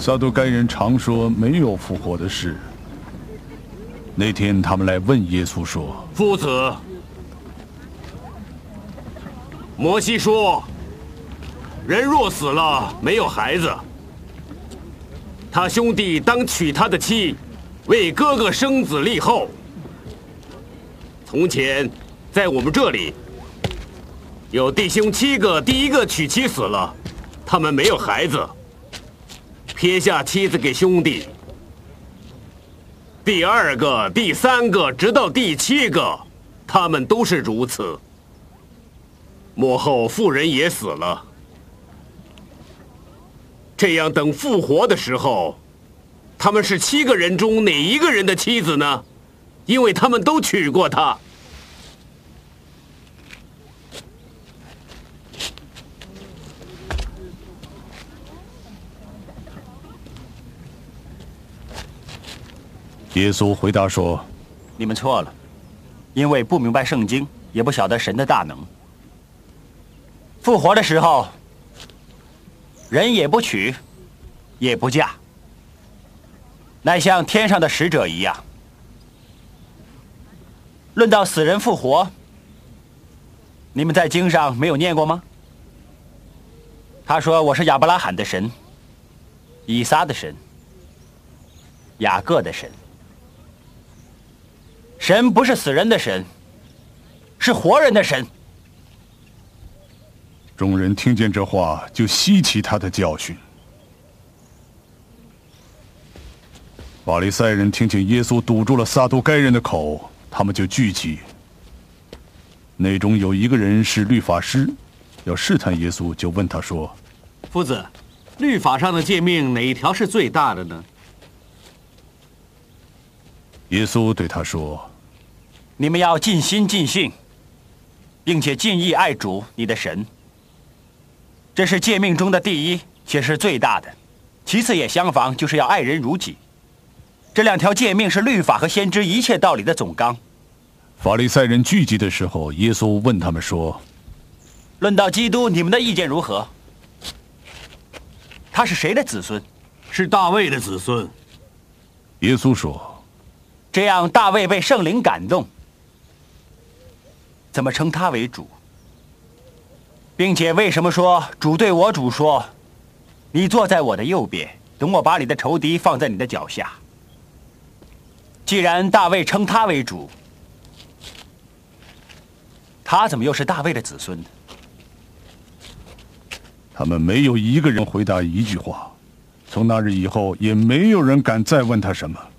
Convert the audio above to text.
撒都该人常说没有复活的事。那天他们来问耶稣说：“ 夫子，摩西说，人若死了没有孩子，他兄弟当娶他的妻，为哥哥生子立后。从前在我们这里有弟兄7个，第1个娶妻死了，他们没有孩子，撇下妻子给兄弟。第2个、第3个，直到第7个，他们都是如此。末后妇人也死了。这样等复活的时候，他们是7个人中哪1个人的妻子呢？因为他们都娶过她。” 耶稣回答说：“ 你们错了，因为不明白圣经，也不晓得神的大能。复活的时候，人也不娶，也不嫁，乃像天上的使者一样。论到死人复活，你们在经上没有念过吗？他说：我是亚伯拉罕的神，以撒的神，雅各的神。神不是死人的神，是活人的神。” 众人听见这话，就稀奇他的教训。法利赛人听见耶稣堵住了撒都该人的口，他们就聚集。内中有一个人是律法师，要试探耶稣，就问他说：“ 夫子，律法上的诫命哪一条是最大的呢？” 耶稣对他说：“ 你们要尽心尽性，并且尽意爱主你的神。这是诫命中的第1，且是最大的。其次也相仿，就是要爱人如己。这2条诫命是律法和先知一切道理的总纲。” 法利赛人聚集的时候，耶稣问他们说：“ 论到基督，你们的意见如何？他是谁的子孙？”“ 是大卫的子孙。” 耶稣说：“ 这样大卫被圣灵感动，怎么称他为主？并且为什么说主对我主说，你坐在我的右边，等我把你的仇敌放在你的脚下？既然大卫称他为主，他怎么又是大卫的子孙呢？” 他们没有一个人回答一句话。从那日以后，也没有人敢再问他什么。